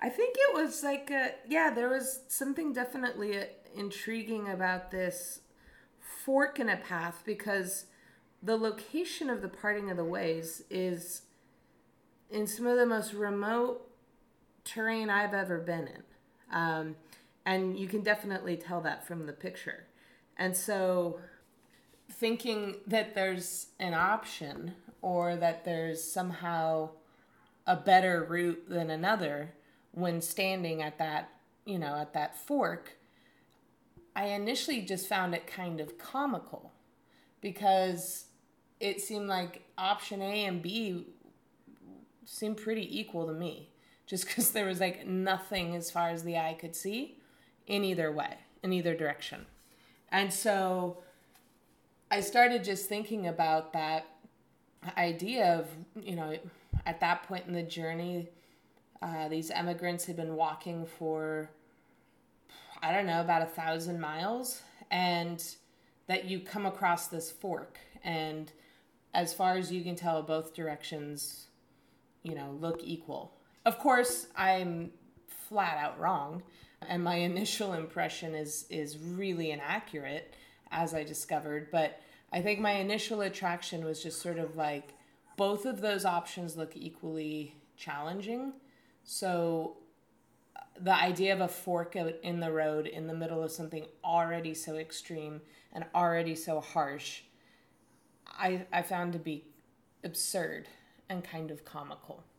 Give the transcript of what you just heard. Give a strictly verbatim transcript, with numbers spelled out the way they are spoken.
I think it was like, a, yeah, there was something definitely uh, intriguing about this fork in a path because the location of the parting of the ways is in some of the most remote terrain I've ever been in. Um, and you can definitely tell that from the picture. And so thinking that there's an option or that there's somehow a better route than another when standing at that, you know, at that fork, I initially just found it kind of comical because it seemed like option A and B seemed pretty equal to me just because there was like nothing as far as the eye could see in either way, in either direction. And so I started just thinking about that idea of, you know, at that point in the journey, uh, these immigrants had been walking for, I don't know, about a thousand miles, and that you come across this fork. And as far as you can tell, both directions, you know, look equal. Of course, I'm flat out wrong, and my initial impression is is really inaccurate, as I discovered. But I think my initial attraction was just sort of like both of those options look equally challenging. So the idea of a fork out in the road in the middle of something already so extreme and already so harsh, I, I found to be absurd and kind of comical.